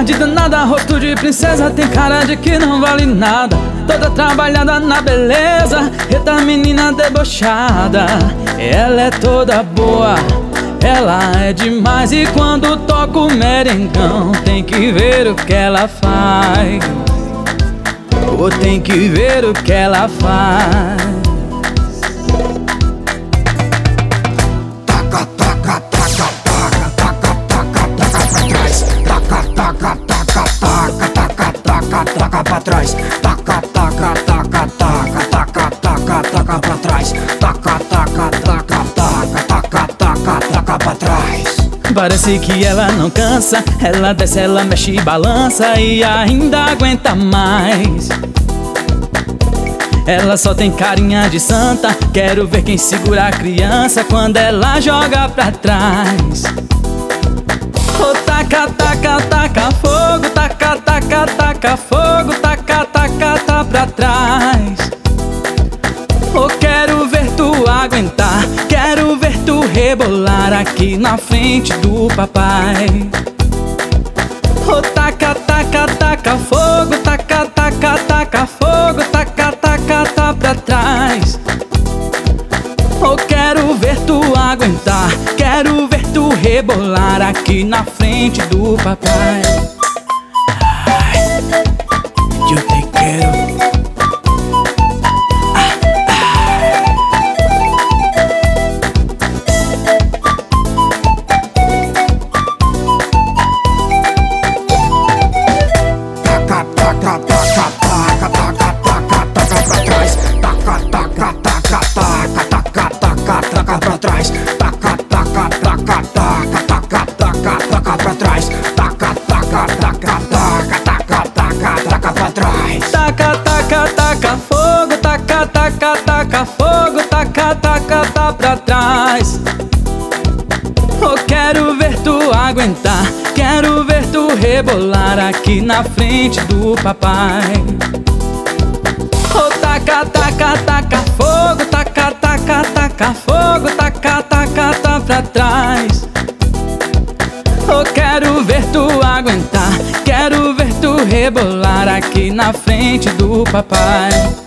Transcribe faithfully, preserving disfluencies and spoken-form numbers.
de danada, rosto de princesa, tem cara de que não vale nada. Toda trabalhada na beleza, eita menina debochada. Ela é toda boa, ela é demais. E quando toca o merengão, tem que ver o que ela faz. Ou tem que ver o que ela faz. Taca, taca, taca, taca, taca, taca, taca pra trás. Taca, taca, taca, taca, taca, taca, taca pra trás. Taca, taca, taca, taca, taca, taca, taca pra trás. Taca, taca, taca, taca, taca, taca, taca pra trás. Parece que ela não cansa, ela desce, ela mexe e balança e ainda aguenta mais. Ela só tem carinha de santa, quero ver quem segura a criança quando ela joga pra trás. Oh, taca, taca, taca fogo, taca, taca, taca fogo, taca, taca, tá pra trás. Oh, quero ver tu aguentar, quero ver tu rebolar aqui na frente do papai. Oh, taca, taca, taca fogo, taca, taca, taca fogo, taca, taca, tá pra trás. Oh, quero ver tu aguentar, quero ver tu rebolar aqui na frente do papai. Ai, eu te quero. Taca pra trás, taca, taca, taca, taca, taca, taca, taca pra trás. Taca, taca, taca, taca, taca, taca, taca pra trás. Taca, taca, taca fogo, taca, taca, taca fogo, taca, taca, tá pra trás. Oh, quero ver tu aguentar, quero ver tu rebolar aqui na frente do papai. Oh, taca, taca, taca fogo, taca, taca, taca fogo, taca, taca, tá pra trás. Oh, quero ver tu aguentar, quero ver tu rebolar aqui na frente do papai.